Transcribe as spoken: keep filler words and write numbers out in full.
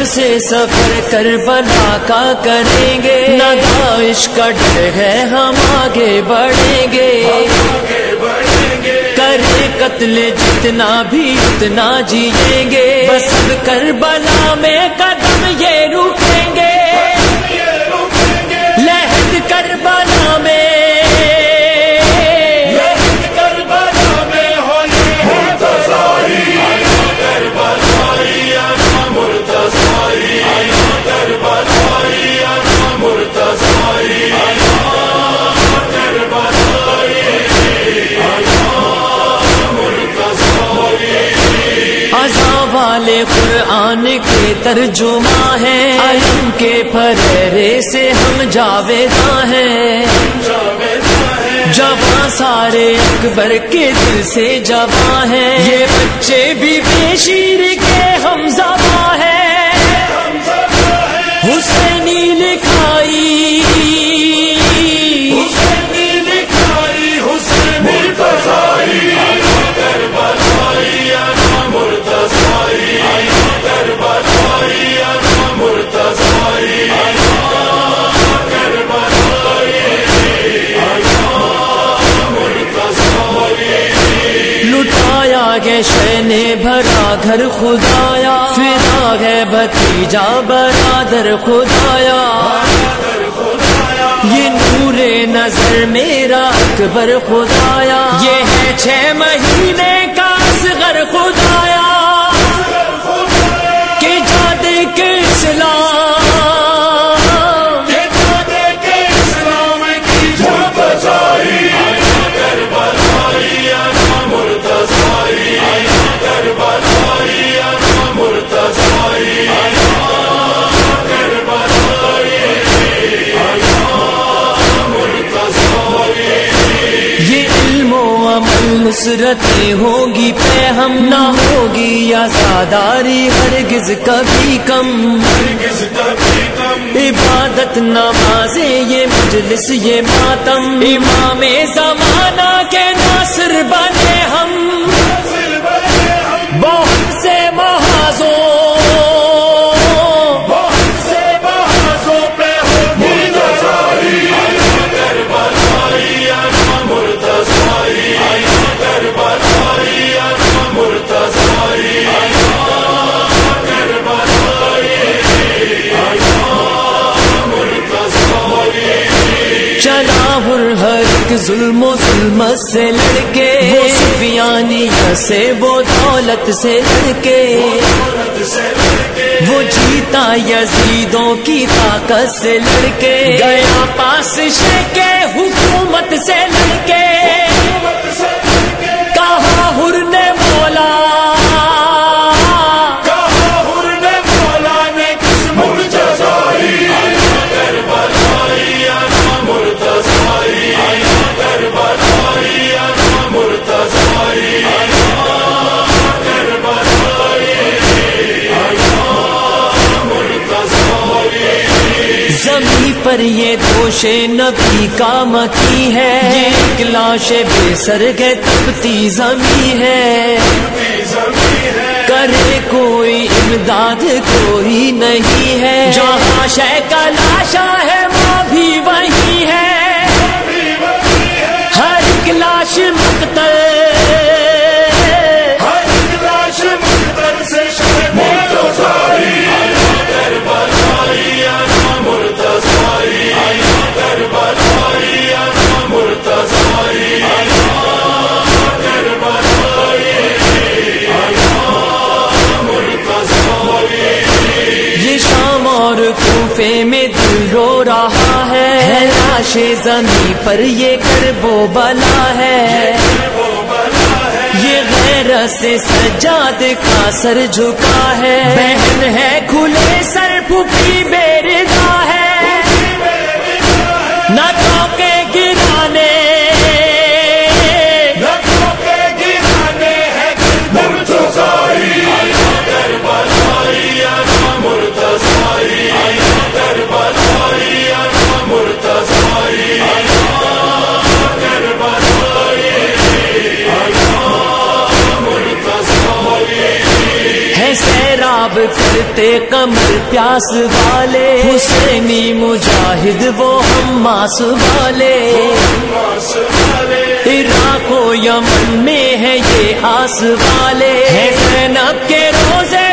سے سفر کربلا کا کریں گے، نہ داعش کا ڈر ہے ہم آگے بڑھیں گے، کرے قتل جتنا بھی اتنا جیئیں گے، بس اب کربلا میں قدم یہ رکیں گے، لہد کربلا میں والے قرآن کے ترجمہ ہیں، علم کے پھریرے سے ہم جاویداں ہیں، جوان سارے اکبر کے دل سے جوان ہیں، یہ بچے بھی بے شیر کے ہم زباں ہیں، حسینی لکھائی شے نے بھرا گھر خدایا، فدا ہے بھتیجا برادر خدایا، یہ نور نظر میرا اکبر خدایا، یہ ہے چھ مہینے کا اصغر خدایا، کہ جادے کے اسلام نصرتیں ہوگی پہ ہم، نہ ہوگی آزاداری ہرگز کبھی کم، عبادت نمازیں یہ مجلس یہ ماتم، امام زمانہ کے ناصر بنے ہم، بہت سے محاذوں ظلم و ظلمت سے لڑکے، وہ سفیانیت سے وہ دولت سے لڑکے، وہ جیتا یزیدوں کی طاقت سے لڑکے، گیا پاس شے کے حکومت سے لڑکے، کہا حر نے مولا زمین پر یہ دوش نبی کا مکی ہے، یہ ایک لاش بے سرگ تپتی زمین ہے، کرے کوئی امداد کوئی نہیں ہے، جہاں شے کا لاشا ہے وہ بھی وہی ہے، ہر ایک لاش مقتل کوفے میں دل رو رہا ہے، لاش زمین پر یہ کرب و بلا ہے، یہ غیرت سے سجاد کا سر جھکا ہے، بہن ہے کھلے سر پھوپھی بے رضا ہے، نہ ٹوکے گرانے کرتے کمر پیاس والے، حسینی مجاہد وہ حماس والے، عراق و یمن میں ہے یہ آس والے، ہے زینب کے روزے